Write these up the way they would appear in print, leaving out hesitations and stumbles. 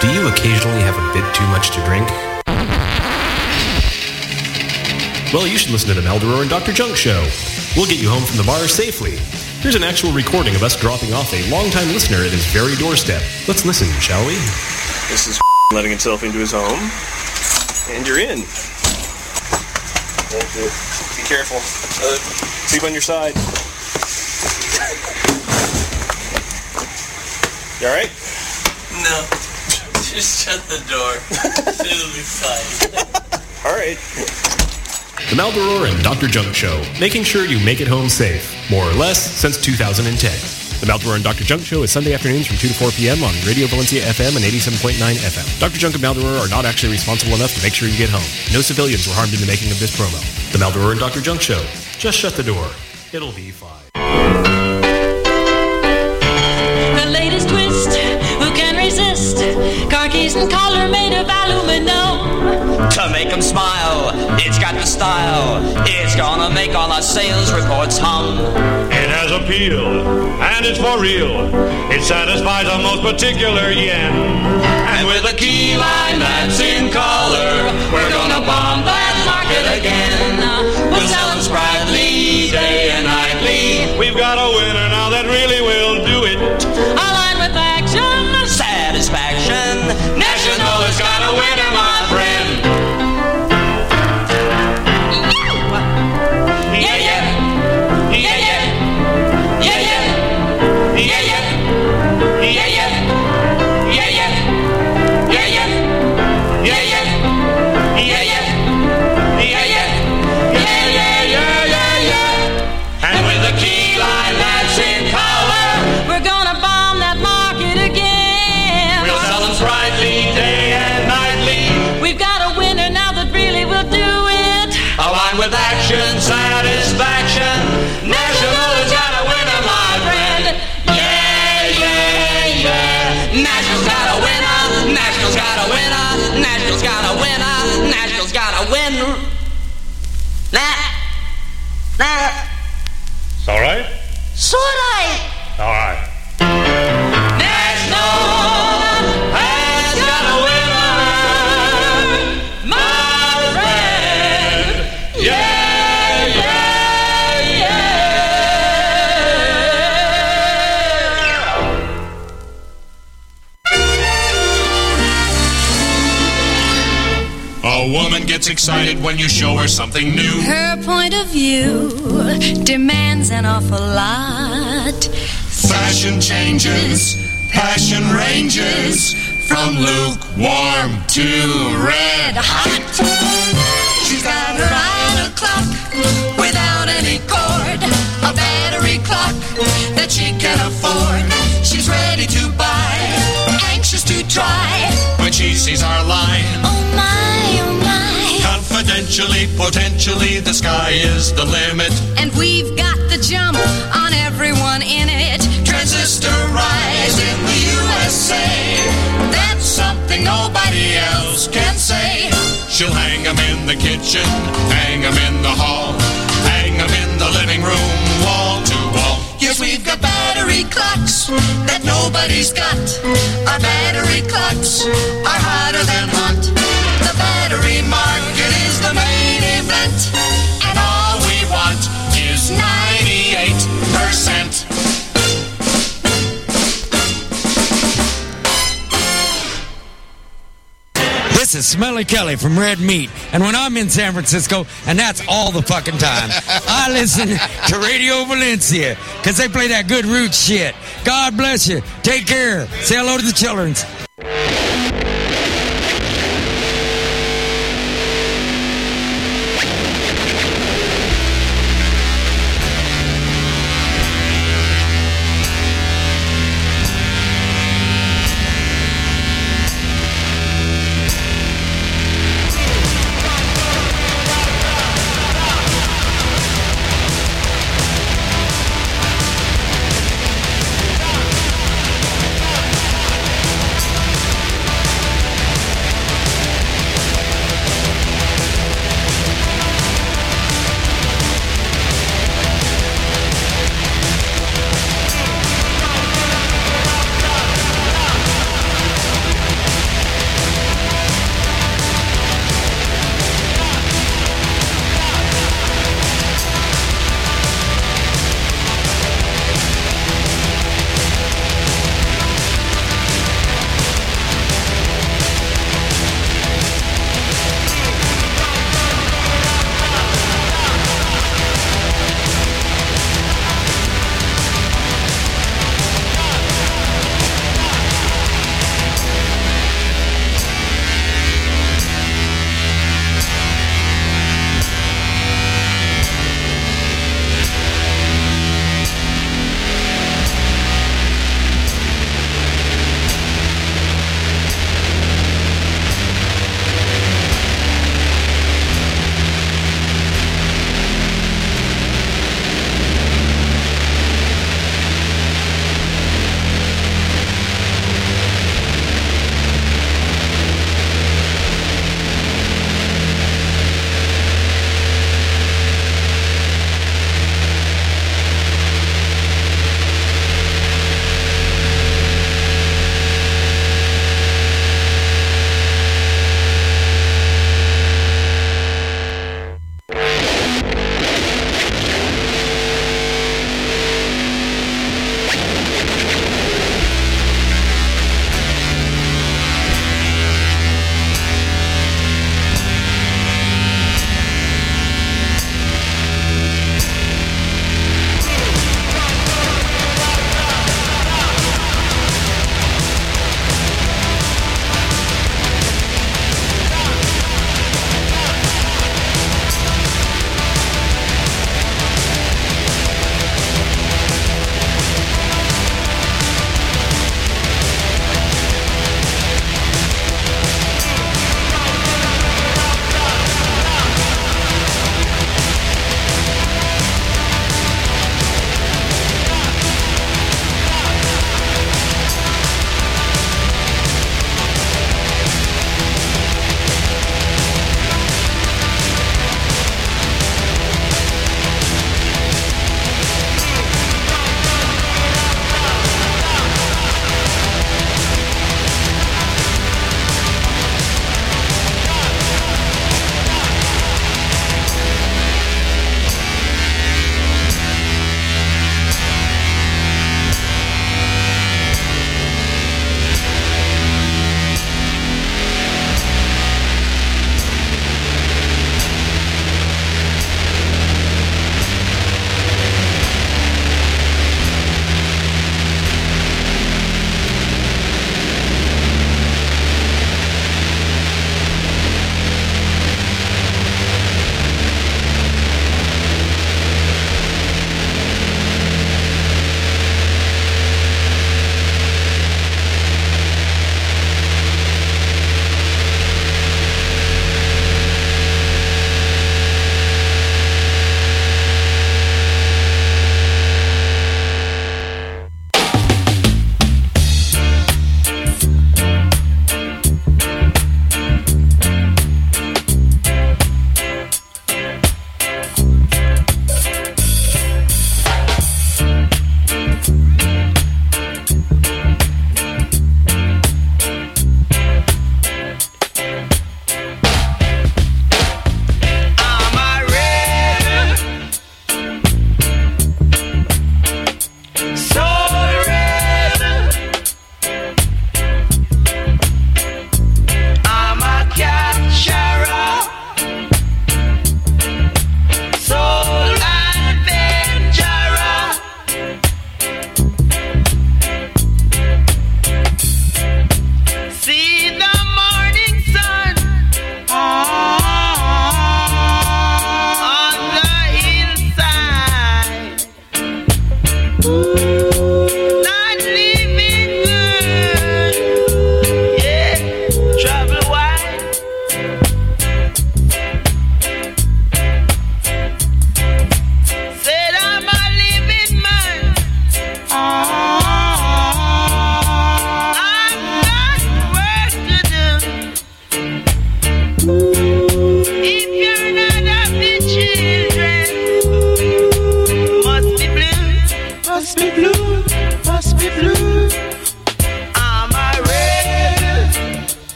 Do you occasionally have a bit too much to drink? Well, you should listen to the Maldoror and Dr. Junk Show. We'll get you home from the bar safely. Here's an actual recording of us dropping off a longtime listener at his very doorstep. Let's listen, shall we? This is letting himself into his home. And you're in. Be careful. Sleep on your side. You alright? No. Just shut the door. It'll be fine. Alright. The Maldoror and Dr. Junk Show, making sure you make it home safe, more or less, since 2010. The Maldoror and Dr. Junk Show is Sunday afternoons from 2 to 4 p.m. on Radio Valencia FM and 87.9 FM. Dr. Junk and Maldoror are not actually responsible enough to make sure you get home. No civilians were harmed in the making of this promo. The Maldoror and Dr. Junk Show. Just shut the door. It'll be fine. The latest twist, who can resist? Car keys and collar made of aluminum. To make them smile, it's got the style. It's gonna make all our sales reports hum. It has appeal, and it's for real. It satisfies our most particular yen. And with a key line that's in color, we're gonna bomb that market again. We'll sell them sprightly, day and nightly. We've got a winner now that really will do it. Align with action, satisfaction. National has got a winner, my friend. Yeah, yeah. Yeah, yeah. Yeah, yeah. Yeah, yeah. Yeah, yeah. Yeah, yeah. Yeah, yeah. Yeah, yeah. Yeah, yeah. Yeah, yeah. Yeah, yeah, yeah, yeah, yeah. And with a key line that's in color, we're gonna bomb that market again. we'll sell them sprightly, day and nightly. We've got a winner now that really will do it. Align with action, satisfaction. National has got a winner, my friend. Yeah, yeah, yeah. National's got a winner. National's got a winner. National's got a winner. National's got a winner. It's all right? Sortai. All right. National has got a winner, my friend. Yeah, yeah, A woman gets excited when you show her something new. Her point of view demands an awful lot. Fashion changes, passion ranges from lukewarm to red hot. She's got her eye on a clock without any cord, a battery clock that she can afford. She's ready to buy, anxious to try. When she sees our line, Oh my, oh my. confidentially, potentially, the sky is the limit. And we've got the jump on everyone in it. Transistor rise in the USA. That's something nobody else can say. She'll hang 'em in the kitchen, hang 'em in the hall, hang 'em in the living room, wall to wall. Yes, we've got battery clocks that nobody's got. Our battery clocks are hotter than hot. The battery market is the main event, And all we want is 98%. This is Smelly Kelly from Red Meat, and when I'm in San Francisco, and that's all the fucking time, I listen to Radio Valencia, because they play that good roots shit. God bless you. Take care. Say hello to the children.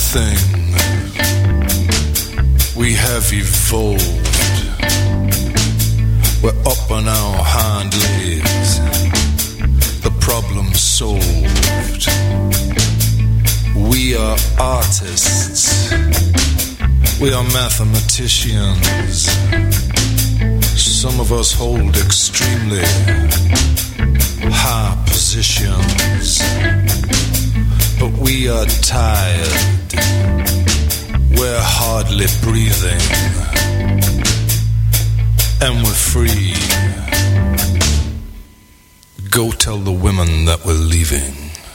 thing. We have evolved. We're up on our hind legs. The problem's solved. We are artists. We are mathematicians. Some of us hold extremely high positions. But we are tired. We're hardly breathing. And we're free. Go tell the women that we're leaving.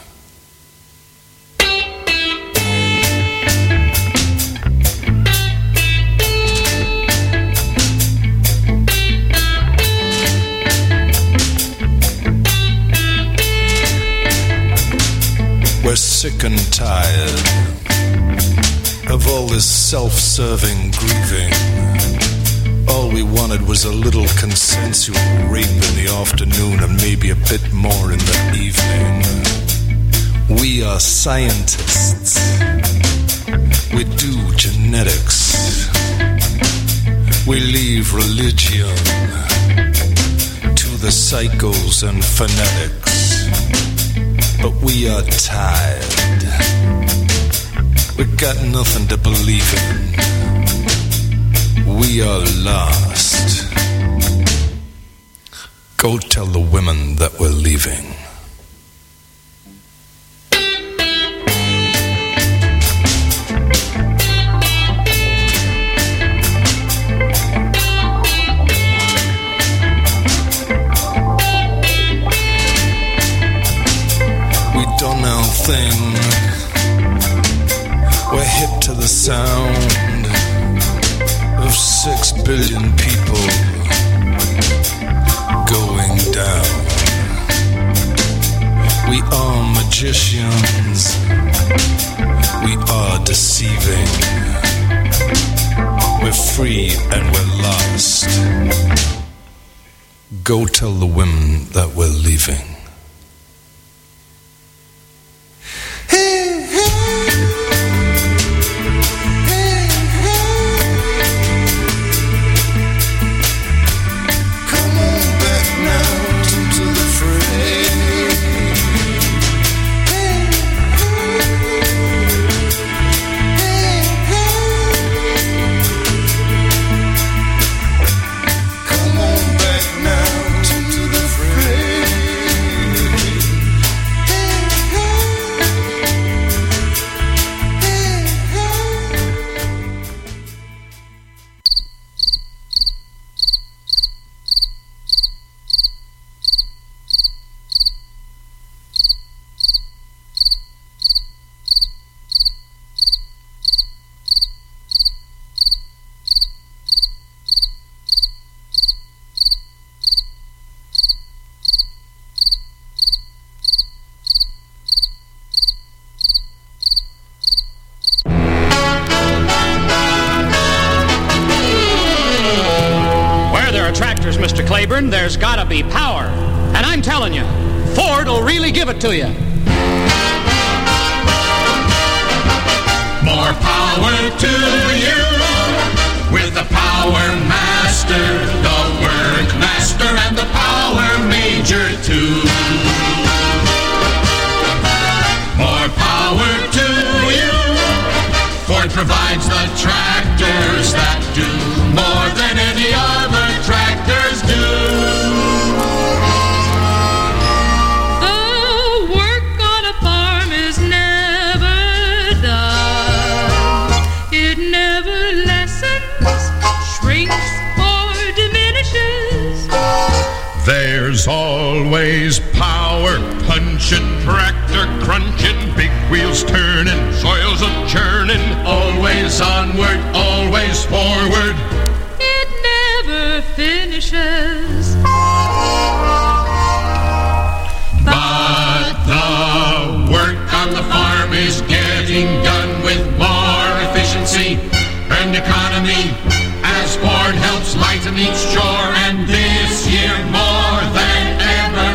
We're sick and tired of all this self-serving grieving. All we wanted was a little consensual rape in the afternoon and maybe a bit more in the evening. We are scientists. We do genetics. We leave religion to the psychos and phonetics. But we are tired. We got nothing to believe in. We are lost. Go tell the women that we're leaving. We've done our thing. We're hip to the sound of 6 billion people going down. We are magicians. We are deceiving. We're free and we're lost. Go tell the women that we're leaving. Mr. Claiborne, there's gotta be power. And I'm telling you, Ford will really give it to you. More power to you with the Power Master, the Work Master, and the Power Major too. More power to you. Ford provides the tractors that do more than any other tractors do. The work on a farm is never done. It never lessens, shrinks, or diminishes. There's always power punching, tractor crunching, big wheels turning, soils a churning, always onward, always forward. It never finishes. But the work on the farm is getting done with more efficiency and economy as Ford helps lighten each chore, and this year more than ever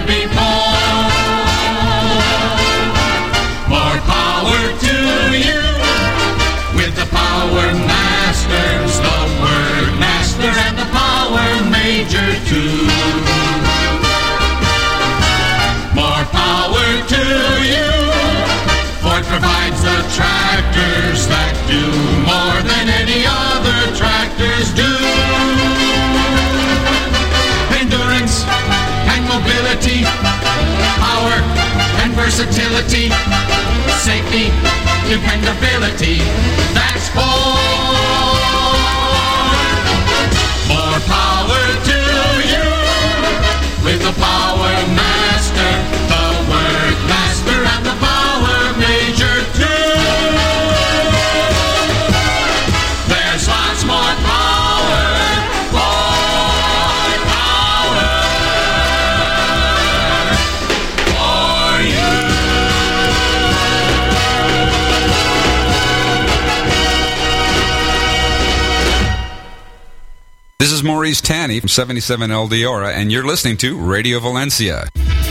before. More power to you too. More power to you. Ford provides the tractors that do more than any other tractors do. Endurance and mobility, power and versatility, safety, dependability, that's Ford. More power to you with the Power Master, the Work Master, and the Power Major too. There's lots more power, Ford power for you. This is Maurice Tanny from 77 Eldora, and you're listening to Radio Valencia.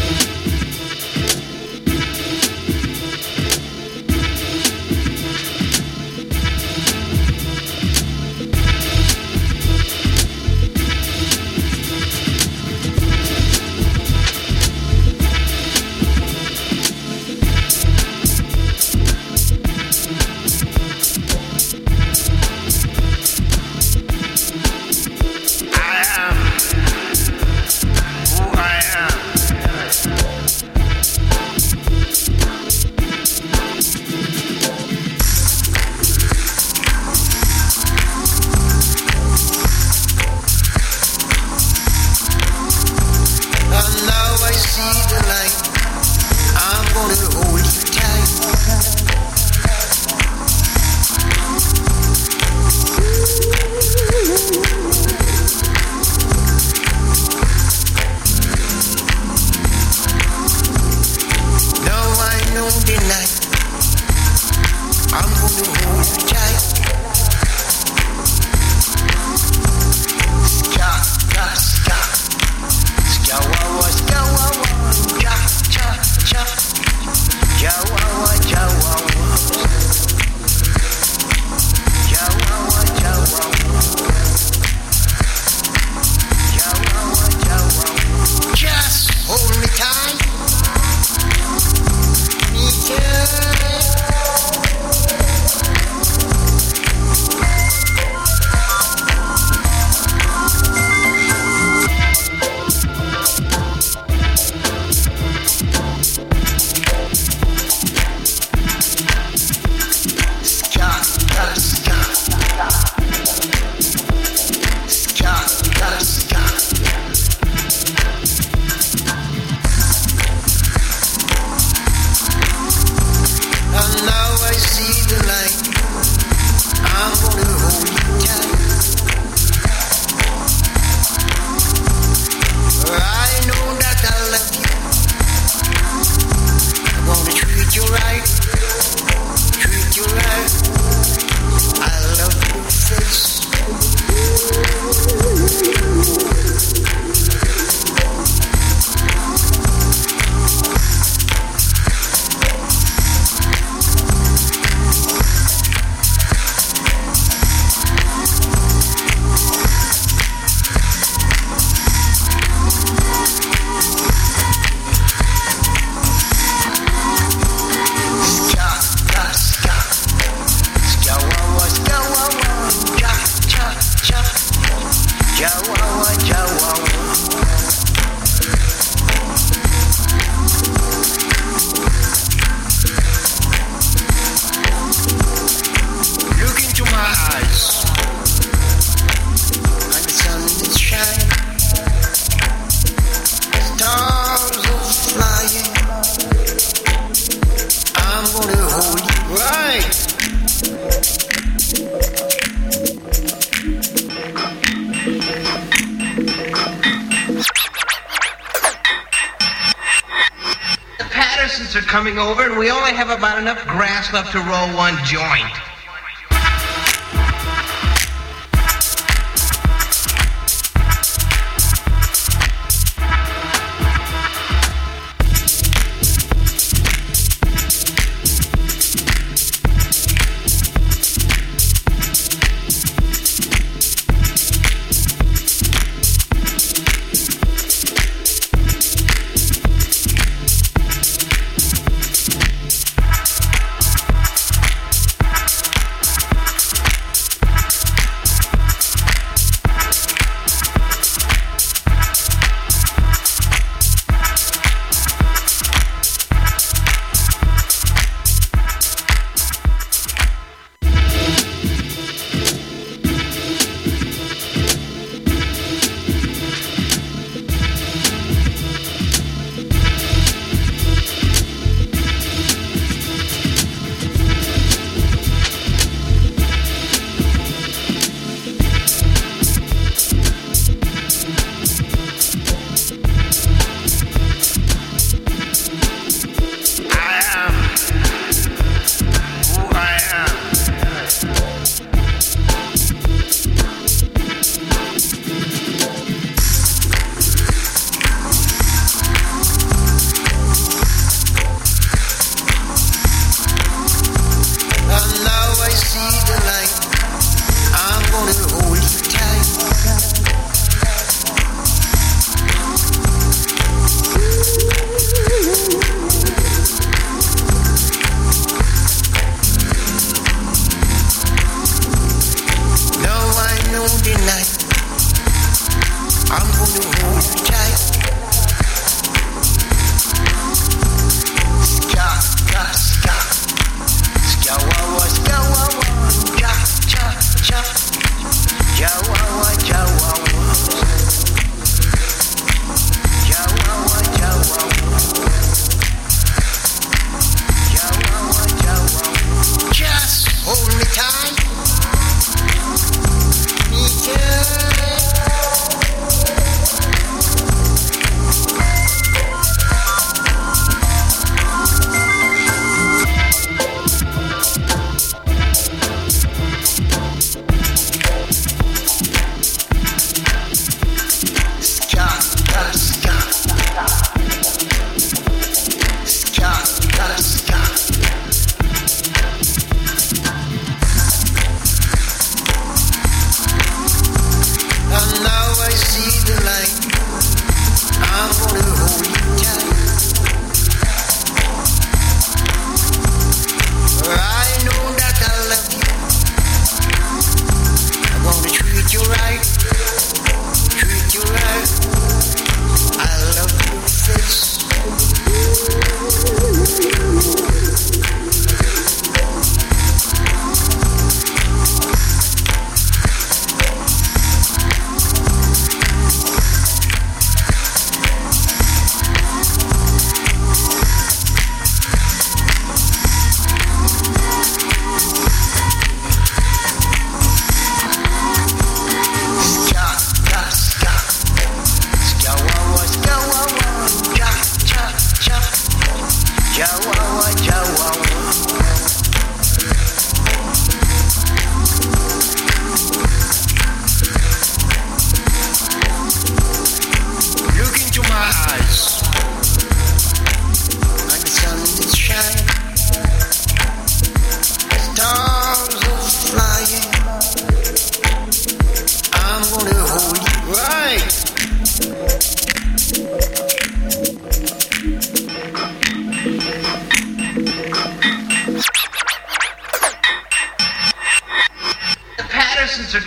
Are coming over, and we only have about enough grass left to roll one joint.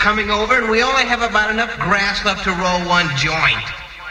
coming over, and we only have about enough grass left to roll one joint.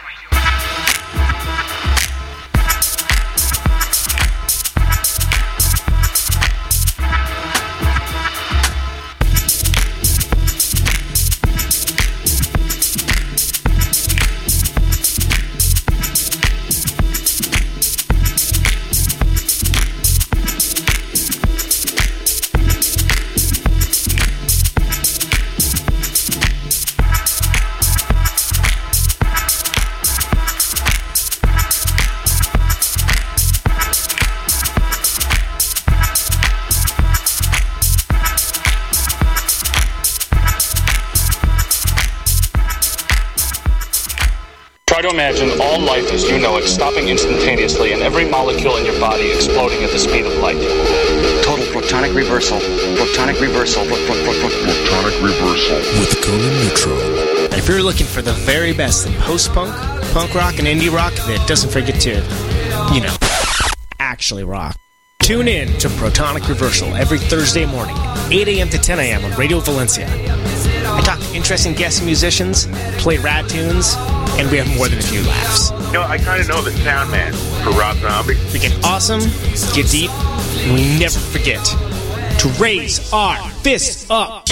Try to imagine all life as you know it stopping instantaneously and every molecule in your body exploding at the speed of light. Total protonic reversal. Protonic reversal. Protonic reversal. With Conan Neutron. If you're looking for the very best in post-punk, punk rock, and indie rock that doesn't forget to, actually rock, tune in to Protonic Reversal every Thursday morning, 8 a.m. to 10 a.m. on Radio Valencia. I talk to interesting guest musicians, play rad tunes, and we have more than a few laughs. I kind of know the sound man for Rob Zombie. We get awesome, get deep, and we never forget to raise our fists up.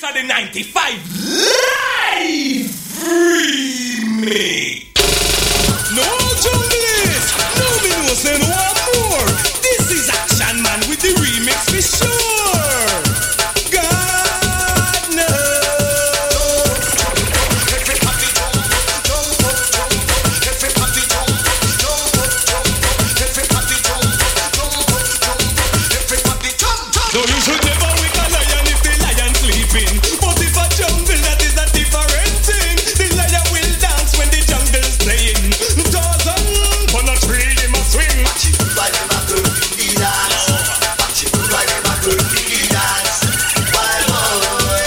are the 95 Live Remix. No junglist, no me no say no one more. This is Action Man with the remix for sure. God knows. Everybody jump, jump, jump. Everybody jump, jump, jump. Everybody jump, jump, jump. Everybody jump, jump. So you should never wake a lion if the lion sleeping. But if a jungle, that is a different thing. The lion will dance when the jungle's playing. Tarzan, on a tree, he must swing. Watch it, why them a girl in the dance? Watch it, why them a girl in the dance? Why boy?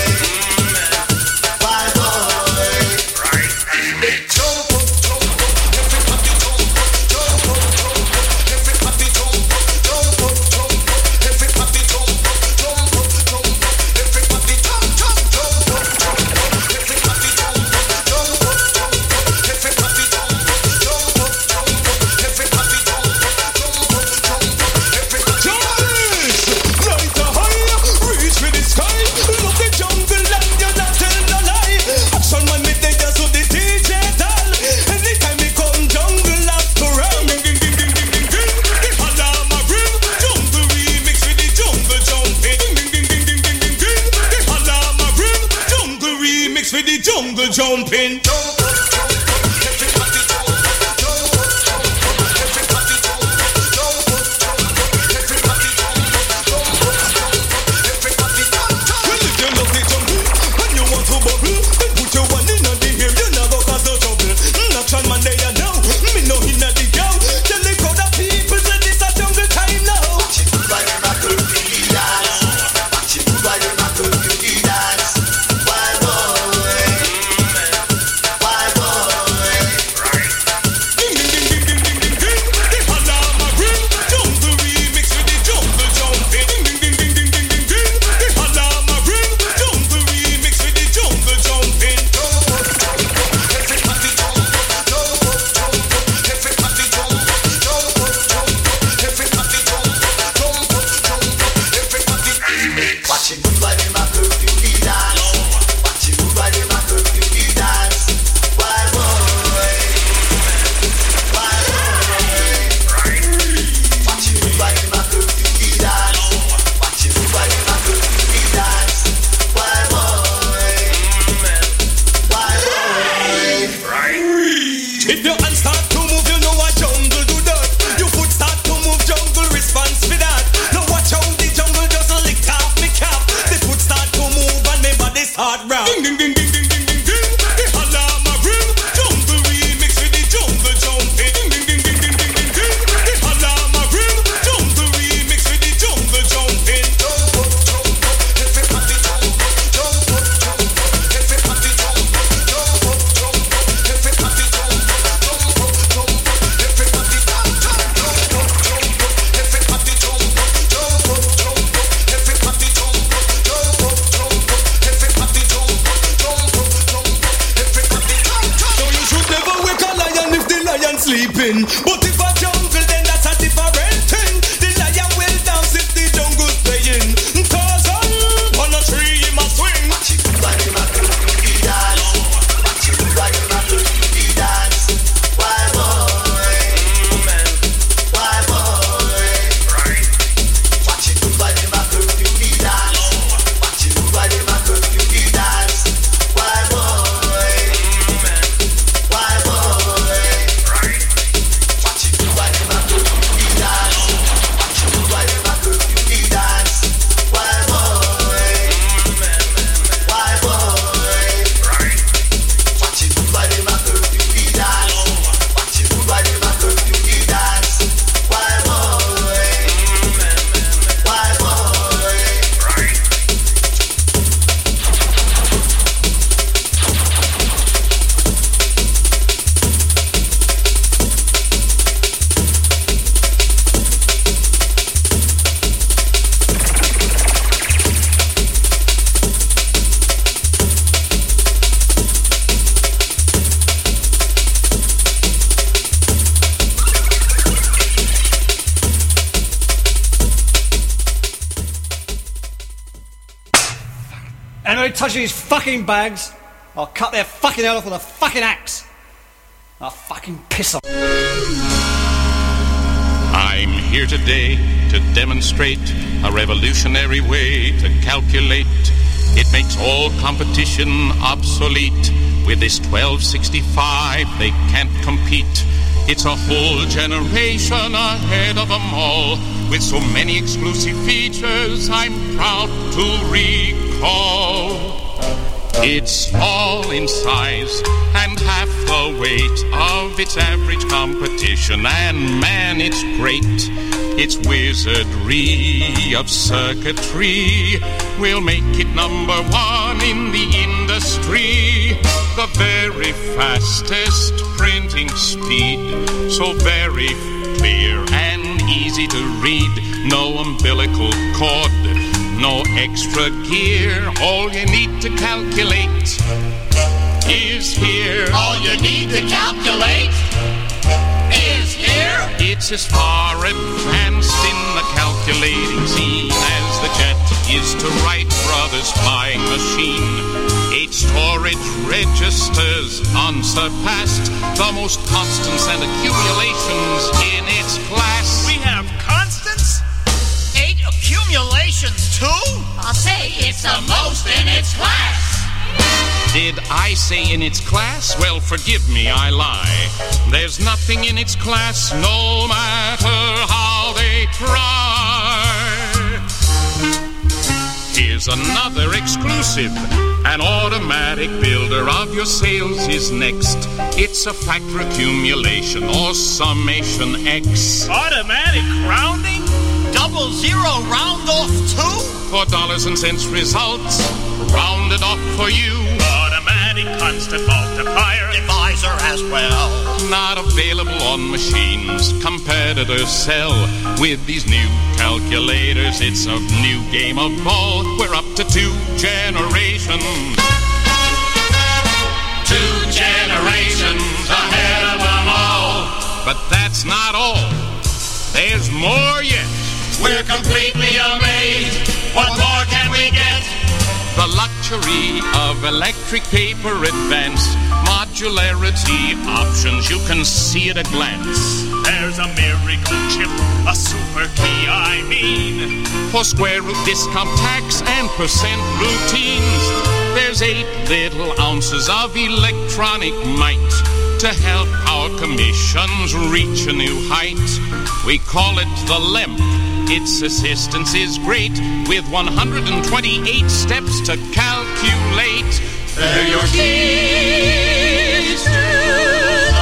Why boy? Right. Jump up, jump up. Everybody jump up, jump up, jump up. Everybody jump up, jump up, jump up. Everybody jump up, jump up, jump up. Everybody jump, jump, jump up, jump up. Everybody jump up, jump up, jump up. Everybody jump up, jump up, jump up. Everybody jump up, jump up, jump up. Everybody jump right to high, reach for the sky. Love the jungle and you're not telling no lie. Action Man me there just so the DJ tell. Anytime me come jungle after run. Ding ding ding ding ding ding ding. The alarm a ring. Jungle remix with the jungle jumping. Ding ding ding ding ding ding ding ding. The alarm a ring. Jungle remix with the jungle jumping. Jump up, jump up. Everybody jump up, jump up, jump up. Everybody jump up, jump up, jump up. Everybody jump up, jump up, jump up. Everybody jump, jump. Well, if you love the jungle and you want to bubble, then put your one in the air. You know go cause no trouble. Action Man there you know. Me know he not the girl. Tell the crowd of people say this a jungle time now. Watch it, why them a girl in the dance? Watch it, why them a girl in the dance? Why boy? Why boy? Ding ding ding ding ding ding ding ding. The alarm a ring. Jungle remix with the jungle jumping. Ding ding ding ding ding ding ding ding. The alarm a ring. Jungle remix with the jungle jumping. Jump up, jump up. Everybody jump up, jump up, jump up. Everybody jump up, jump up, jump up. Everybody jump up, jump up, jump up. Everybody watch it move like them a girl in the dance. Watch it move like them a girl in the dance. Why boy? Why boy? Watch it move like them a girl in the dance. Watch it move like them a girl in the dance. Why boy? Why boy? If your hands start to move, you know what jungle do that. Your foot start to move, jungle response for that. Now watch how the jungle just lick off me cap. The foot start to move and my body start round. Ding ding ding ding ding ding ding ding. The alarm a ring. Jungle remix with the jungle jumping. Ding ding ding ding ding ding ding ding. The alarm a ring. Jungle remix with the jungle jumping. Jump up, jump up. Everybody jump up, jump up, jump up. Everybody jump up, jump up, jump up. Everybody jump up, jump up, jump up. Everybody jump, jump, jump up, jump up. Everybody jump up, jump up, jump up. Everybody jump up, jump up, jump up. Everybody jump up, jump up, jump up. Everybody jump, jump. So you should never wake a lion if the lion sleeping. But if a jungle, then that's a different thing. The lion will dance if the jungle's playing. Tarzan, on a tree he must swing. Watch it, why them a girl in the dance? Watch it, why them a girl in the dance? Why boy? Why boy? Watch it, why them a girl in the dance? Watch it, why them a girl in the dance? Why boy? Why boy? Watch Anybody touching these fucking bags, I'll cut their fucking head off with a fucking axe. I'll fucking piss off. I'm here today to demonstrate a revolutionary way to calculate. It makes all competition obsolete. With this 1265, they can't compete. It's a whole generation ahead of them all. With so many exclusive features, I'm proud to recall. It's all in size and half the weight of its average competition. And man, it's great. Its wizardry of circuitry will make it number one in the industry. The very fastest printing speed, so very clear and easy to read. No umbilical cord, no extra gear. All you need to calculate is here. All you need to calculate is here. It's as far advanced in the calculating scene as the Jet is to Wright Brothers flying machine. 8 storage registers unsurpassed, the most constants and accumulations in its class. We have constants? 8 accumulations too? I'll say it's the most in its class. Did I say in its class? Well, forgive me, I lie. There's nothing in its class, no matter how they try. Here's another exclusive. An automatic builder of your sales is next. It's a factor accumulation or summation X. Automatic rounding? 00 round off too? For dollars and cents results, rounded off for you. Automatic constant multiplier divisor as well. Not available on machines competitors sell. With these new calculators, it's a new game of ball. We're up to 2 generations. 2 generations ahead of them all. But that's not all. There's more yet. We're completely amazed. What more can we get? The luxury of electric paper advance. Modularity options, you can see at a glance. There's a miracle chip, a super key, I mean. For square root, discount tax, and percent routines. There's 8 little ounces of electronic might to help our commissions reach a new height. We call it the LEMP. Its assistance is great, with 128 steps to calculate. They're your keys to the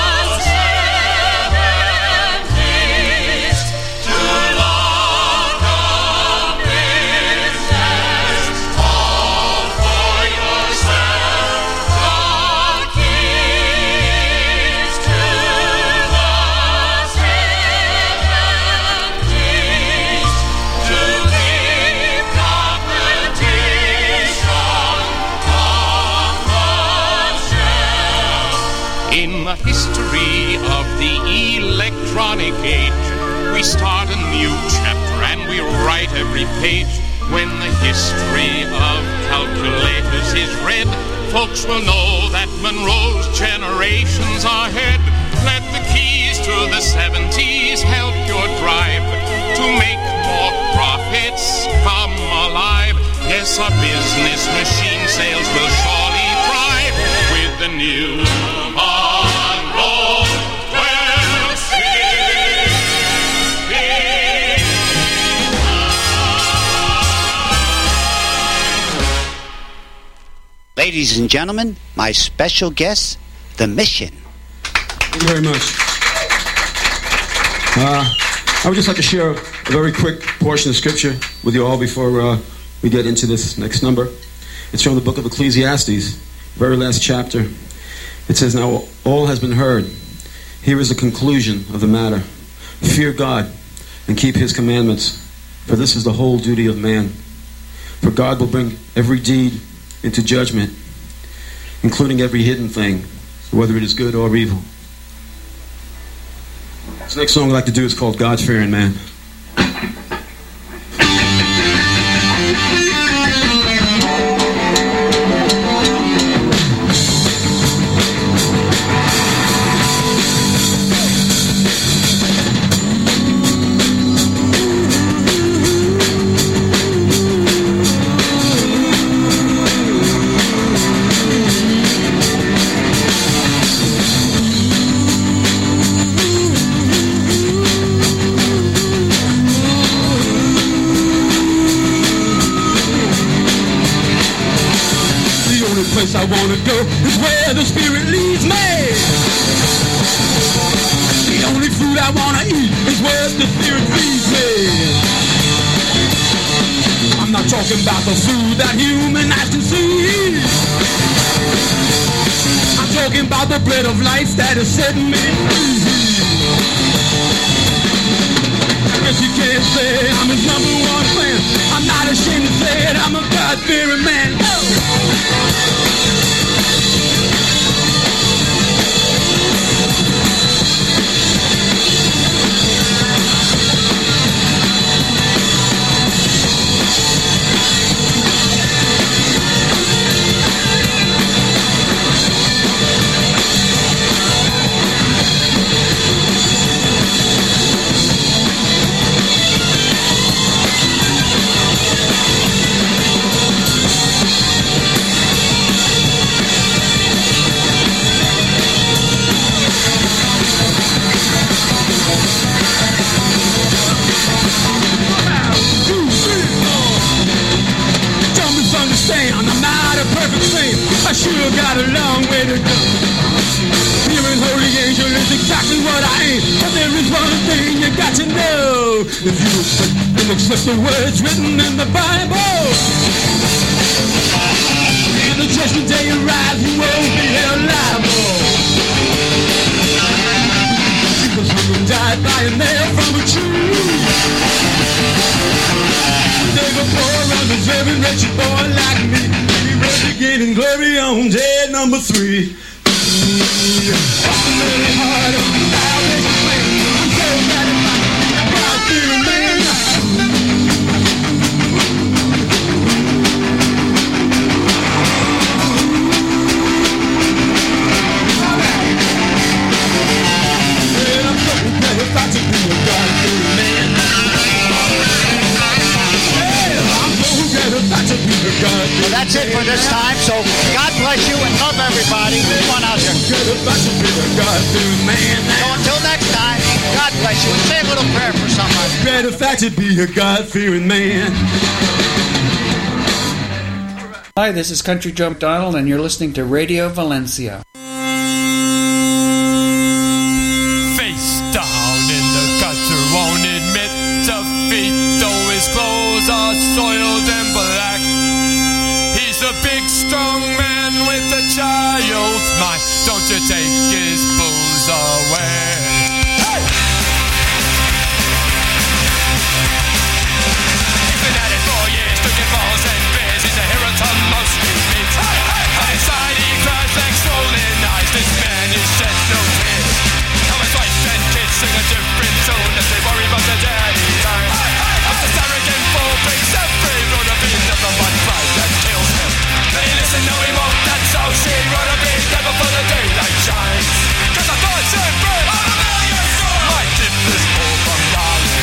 70s, to lock up business, all for yourself. The keys to the 70s, to keep competition off the shelf. In the history of the electronic age, we start a new chapter and we write every page. When the history of calculators is read, folks will know that Monroe's generations are ahead. Let the keys to the 70s help your drive to make more profits come alive. Yes, our business machine sales will surely thrive with the new Monroe 1260. Ladies and gentlemen, my special guest, The Mission. Thank you very much. I would just like to share a very quick portion of scripture with you all before we get into this next number. It's from the book of Ecclesiastes, very last chapter. It says, "Now all has been heard. Here is the conclusion of the matter. Fear God and keep his commandments, for this is the whole duty of man. For God will bring every deed into judgment, including every hidden thing, whether it is good or evil." This next song I'd like to do is called God-Fearing Man. place I wanna go is where the spirit leads me. The only food I wanna eat is where the spirit feeds me. I'm not talking about the food that human eyes can see. I'm talking about the bread of life that is setting me free. I guess you can't say I'm his number one fan. I'm not ashamed to say it, I'm a God-fearing man. I sure got a long way to go. Feeling holy angel is exactly what I ain't. But there is one thing you got to know. If you accept the words written in the Bible, and the judgment day arrives, you won't be held liable. Jesus hung and died by a nail from a tree. The day before, undeserving wretched boy like me. Again in glory on day number 3. Really hard on the salvation plan. I'm so glad I'm God-fearing man. Yeah, I'm so glad if I to be a God-fearing man. Well, that's it for this time, so God bless you and love everybody. Come on out here. So until next time, God bless you. And say a little prayer for somebody. Better fact to be a God-fearing man. Hi, this is Country Joe McDonald, and you're listening to Radio Valencia. Face down in the gutter, won't admit defeat, though his clothes are soiled and black. He's a big, strong man with a child's mind. Don't you take his booze away. Hey! He's been at it 4 years, drinking balls and beers. He's a hero to most street meets. On his side he cries like swollen eyes. This man is shed no tears. Now his wife and kids sing a different tune as they worry about their daddy time. But this arrogant fool brings every road of being never one pride that kills him. But he listen, no he won't, that's how she wrote a beat never for the daylight shines. Cause I thought she'd break my tip is full from darling.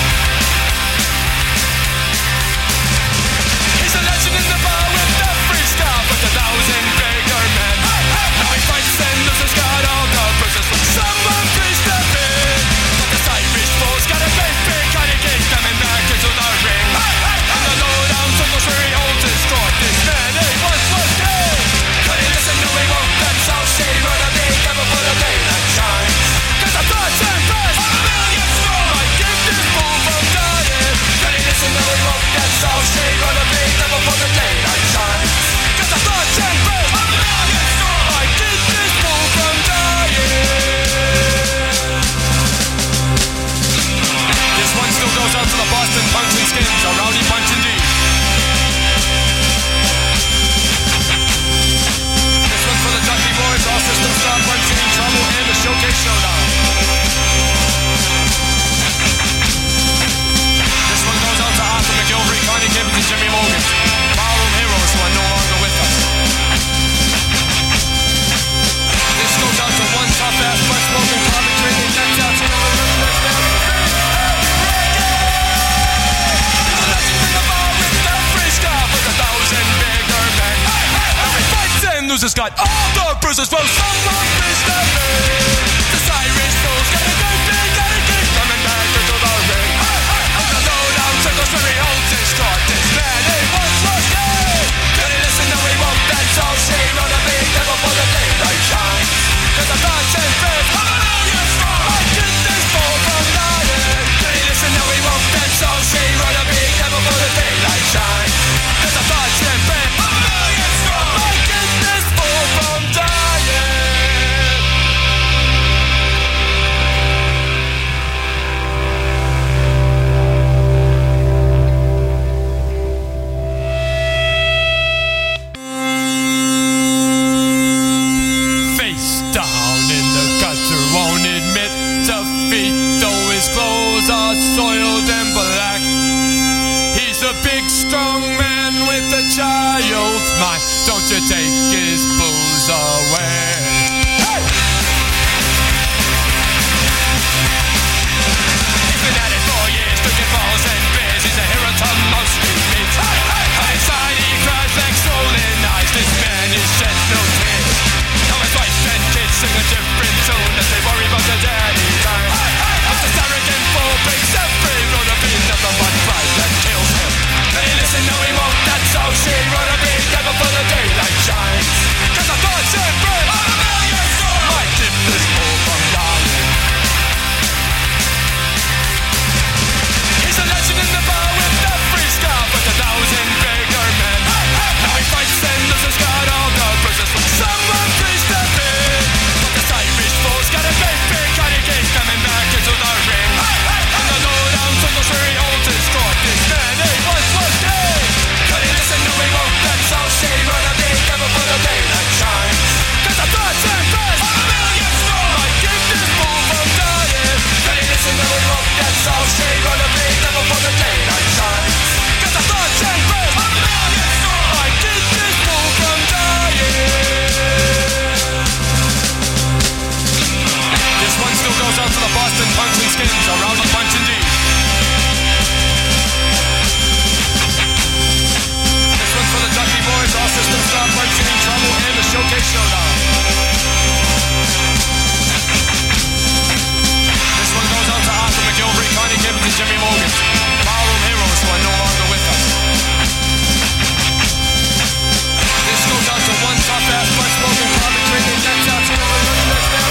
He's a legend in the bar with every scar, but 1,000 bigger men. Now he fights and loses, got all the bruises from someone please step in. But this Irish fool's got a great big kind of gate coming back into the ring. And the low-down circles where he holds his court. This man, he once was king. But he listen, no he won't, that's how she wrote a beat never for the day that shines. Cause I thought and best might keep this fool from dying. But he listen, no he won't, that's how she wrote a beat never for the day that shines. Cause I thought and best might keep this fool from dying. This one still goes out to the Boston Punks and Skins, a rowdy bunch indeed. This one's for the Ducky Boys, all systems stop, punching in trouble, and the Showcase Showdown. This one goes out to Arthur McGilvery, Connie Gibbons, and Jimmy Morgan, ballroom heroes who are no longer with us. This goes out to one tough-ass, blood-smoking, comic-trading, decked out to the losers got all the bruises from someone please step in. This Irish fool's got a great big, got a kick coming back into the ring. And the low-down circles where he holds his court. This man, he once was gay. But he listen, no he won't, that's all she wrote about. mine. Don't you take his booze away. Hey! He's been at it 4 years, drinking balls and beers. He's a hero to most we meet. Inside he cries like swollen eyes. This man is shed no tears. Now his wife and kids sing a different tune as they worry about their daddy dying. But this arrogant fool breaks every road of being nothing but pride that kills him. Hey, listen, no he won't, that's all she run a big devil for the daylight shines. Cause I thought she'd break on a million stars. Might keep this fool from dying. He's a legend in the bar with every scar, but 1,000 bigger men. Now he fights and loses, got all the bruises from someone please step in. But this Irish fool's got a great big honey cake coming back into the ring. And the lowdown circles where he holds his court. This man ain't once was dead. Can he listen? No he won't, that's all she run a big devil for the daylight shines. Cause I thought she'd break on a million stars. Might keep this fool from dying. Can he listen? No he won't, that's all she run a big devil for the daylight shines. Cause I thought she'd break on a million stars. Might keep this fool from dying. This one still goes out to the Boston punks and skins around the punch indeed. This one's for the Ducky Boys, all systems stop, punching in trouble, and the Showcase Showdown. This one goes out to Arthur McGilvery, Connie Gibbons, and Jimmy Morgan, ballroom heroes who are no longer with us. This goes out to one tough-ass, much-smoking, carbon-drinking, that's out to the next man.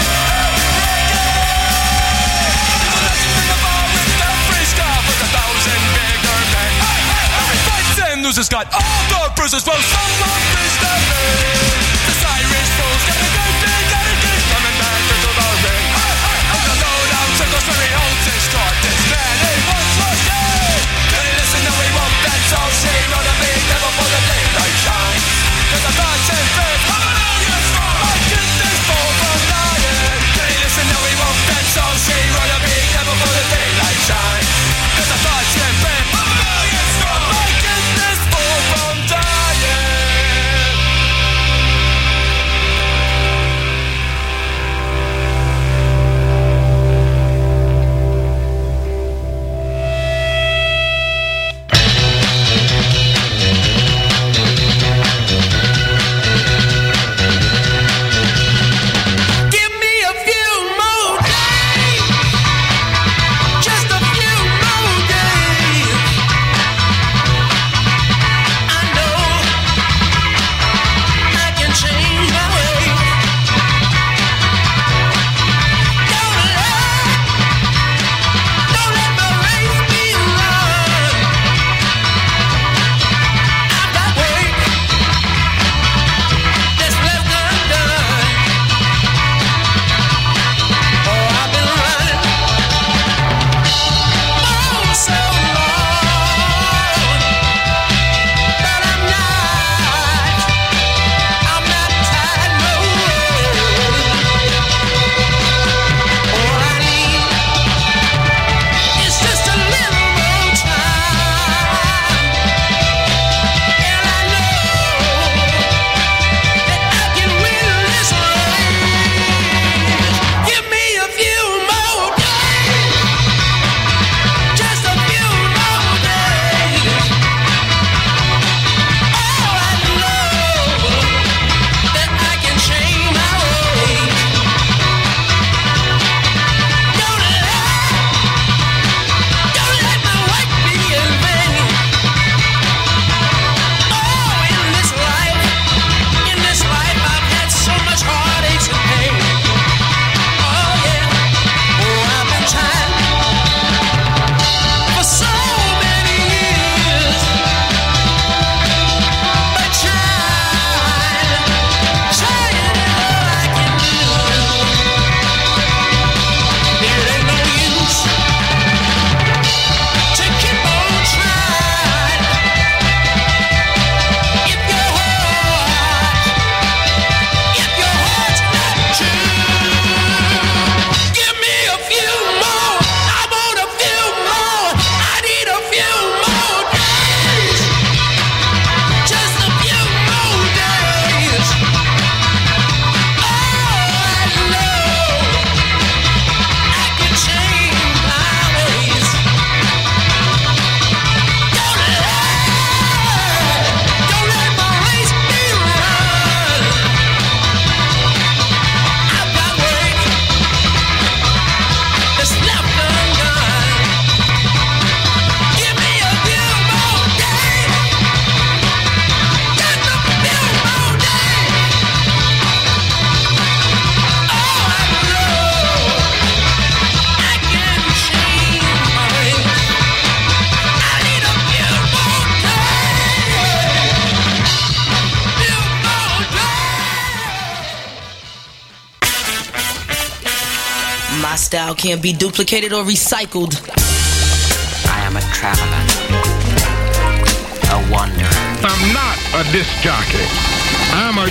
Loses got all the bruises from someone please step in. This Irish fool's got a great big attitude coming back into the ring. And the lowdown circles where he holds his court. This man ain't once was dead. Can he listen? No he won't, that's all she run a big devil for the daylight shines. Cause I thought she'd break on a million stars. Might keep this fool from dying. Can he listen? No he won't, that's all she run a big devil for the daylight shines. Cause I thought she'd break on a million stars. Might keep this fool from dying. My style can't be duplicated or recycled. I am a traveler, a wanderer. I'm not a disc jockey. I'm a